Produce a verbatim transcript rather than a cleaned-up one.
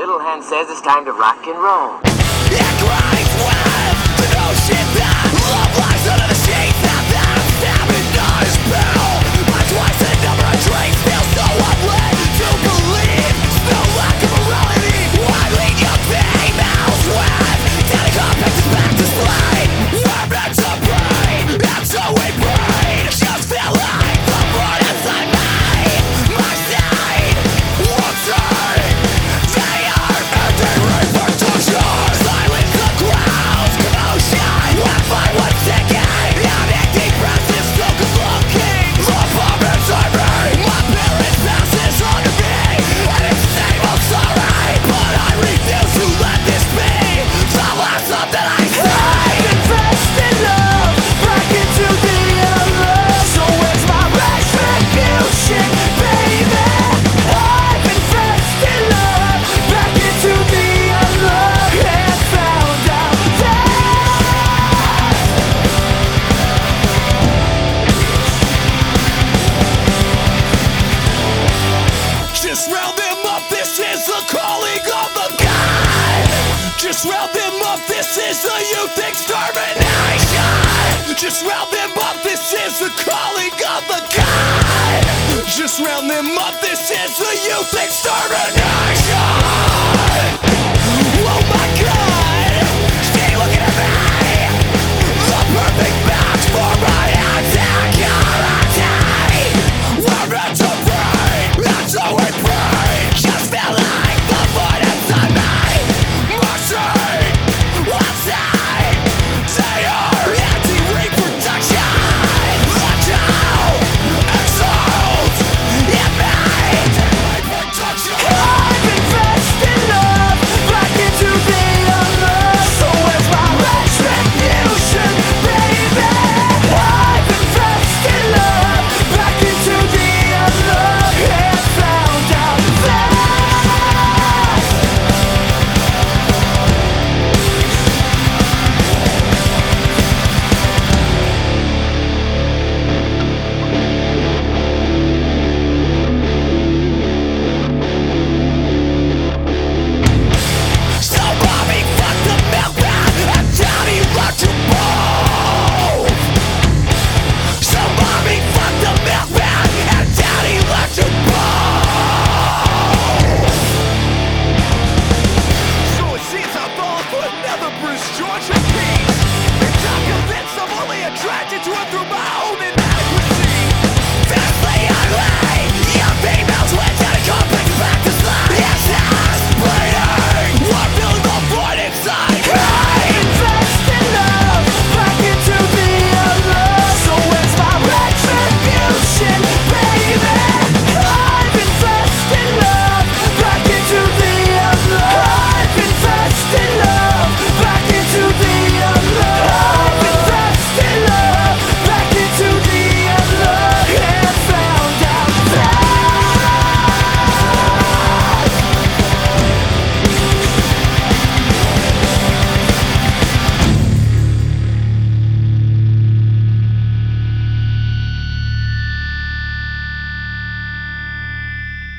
little hand says it's time to rock and roll. It grinds with the notion that love lies under the sheets, that that stabbing does pill. My twice the number of drinks feels so unlit to believe. No lack of morality. Why lead your females with telling complex back to slide? I'm not to brain, I'm so in brain. Just feel like the blood inside me. My side, one side. They are ending repercussions. Silence the crowd's commotion. Wi-Fi was ticking. I'm empty presses, so good looking. The bomb inside me. My parents' passes under me. And it's same old sorry. But I refuse to let this be the last of that I say. Confessed in love, back into the other. So where's my retribution, baby? I confessed in love, back into the other. And found out that just round them up, this is the calling of the God. Just round them up, this is the youth extermination. Just round them up, this is the calling of the God. Just round them up, this is the youth extermination.